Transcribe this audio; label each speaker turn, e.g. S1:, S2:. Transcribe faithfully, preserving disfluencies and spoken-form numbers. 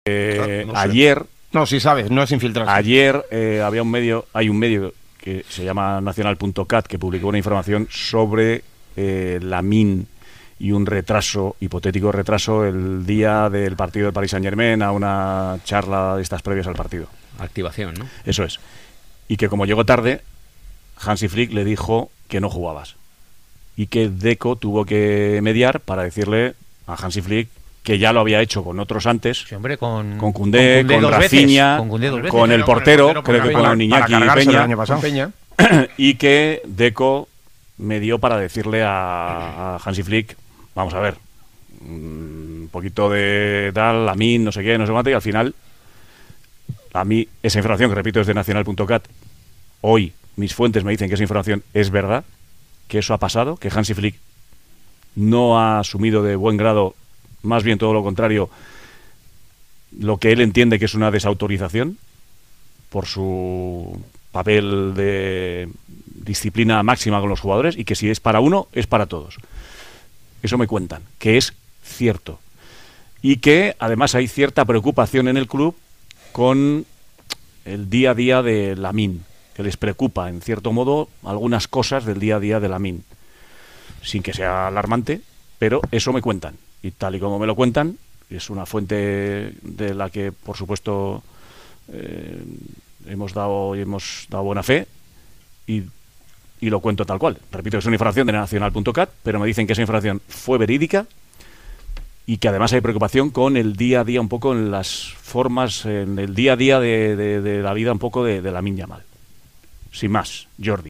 S1: Eh,
S2: no sé.
S1: ayer,
S3: No, sí sabes, no es infiltrarse.
S1: ayer eh, había un medio, hay un medio que se llama nacional punto cat que publicó una información sobre eh, Lamine y un retraso, hipotético retraso, el día del partido del Paris Saint-Germain a una charla de estas previas al partido.
S2: Activación, ¿no?
S1: Eso es. Y que como llegó tarde, Hansi Flick le dijo que no jugabas. Y que Deco tuvo que mediar para decirle a Hansi Flick que ya lo había hecho con otros antes,
S4: Sí, hombre, con,
S1: con Koundé, con,
S4: dos veces,
S1: Rafinha,
S4: con, Koundé dos veces.
S1: con el portero, creo que con Iñaki
S3: para cargarse el
S1: Peña,
S3: año pasado.
S4: Peña.
S1: y que Deco me dio para decirle a, a Hansi Flick, vamos a ver, un poquito de tal, a mí, no sé qué, no sé cuánto, y al final, a mí, esa información, que repito, es de nacional punto cat, hoy mis fuentes me dicen que esa información es verdad, que eso ha pasado, que Hansi Flick no ha asumido de buen grado, más bien todo lo contrario, lo que él entiende que es una desautorización por su papel de disciplina máxima con los jugadores, y que si es para uno, es para todos. Eso me cuentan, que es cierto. Y que además hay cierta preocupación en el club con el día a día de Lamine, que les preocupa, en cierto modo, algunas cosas del día a día de Lamine. Sin que sea alarmante, pero eso me cuentan. Y tal y como me lo cuentan, es una fuente de la que, por supuesto, eh, hemos dado y hemos dado buena fe, y, y lo cuento tal cual. Repito que es una información de nacional punto cat, pero me dicen que esa información fue verídica y que además hay preocupación con el día a día, un poco en las formas, en el día a día de, de, de la vida un poco de, de Lamine Yamal. Sin más, Jordi.